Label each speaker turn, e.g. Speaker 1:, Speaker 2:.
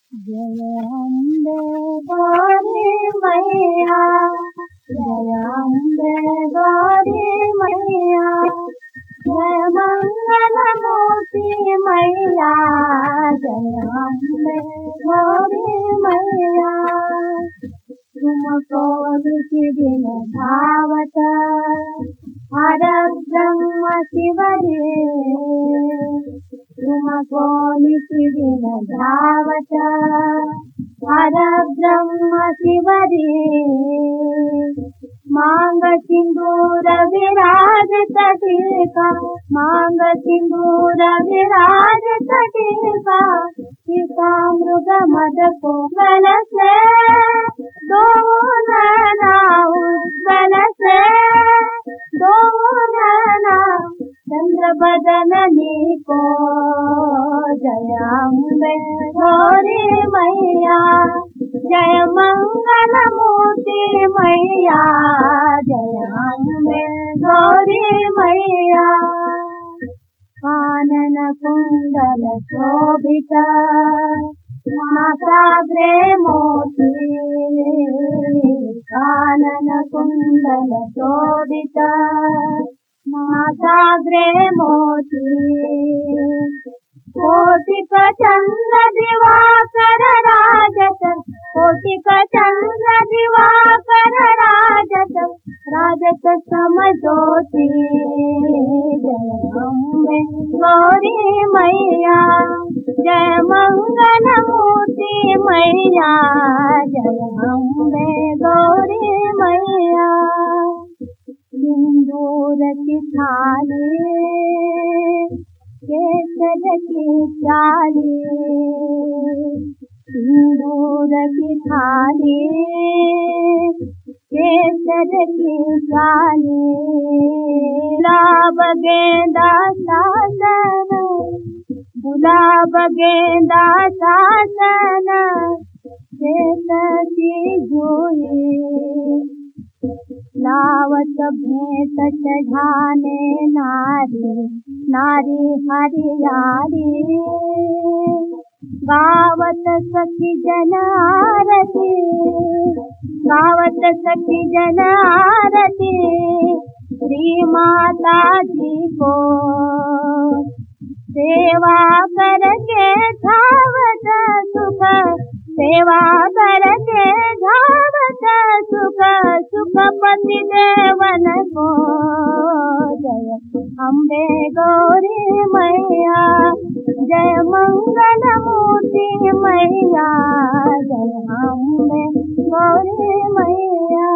Speaker 1: जय अम्बे गौरी मैया, जय अम्बे गौरी मैया, जय मंगल मूर्ति मैया, जय अम्बे गौरी मैया। तुमको दिन धावत हर ब्रह्म शिव रे, तुमको दिन धावत हर ब्रह्म शिव रे। मांग सिंदूर विराज तटिका, मांग सिंदूर विराज तटिका, सीता मृग मद कोमल से, दो नैना उज्ज्वल से, दो नैना चंद्र बदननी को। जय अम्बे गौरी मैया, जय मंगल मूर्ति मैया, जय अम्बे गौरी मैया। कानन कुंडल शोभित नासाग्रे मोती, कानन कुंडल शोभित नासाग्रे मोती। कोटिक चंद्र दिवाकर राजत, कोटिक चंद्र दिवाकर राजत, राजत समज्योति। जय अम्बे गौरी मैया, जय मंगल मूर्ति मैया, जय अम्बे गौरी मैया। सिंदूर की थाली केसर की प्याली, सिंदूर की थाली केसर की प्याली। गुलाब गेंदा शासन, गुलाब गेंदा शासन, केसरी जुई। लावत भेंट चढ़ाने नारी, नारी हरियारी। गावत सखी जन आरती, गावत सखी जन आरती, श्री माता जी को। सेवा करके धावत सुख, सेवा करके धावत सुख, सुखपति देवन को। जय अम्बे गौरी मैया, जय मंगल मूर्ति मैया, जय अम्बे गौरी मैया।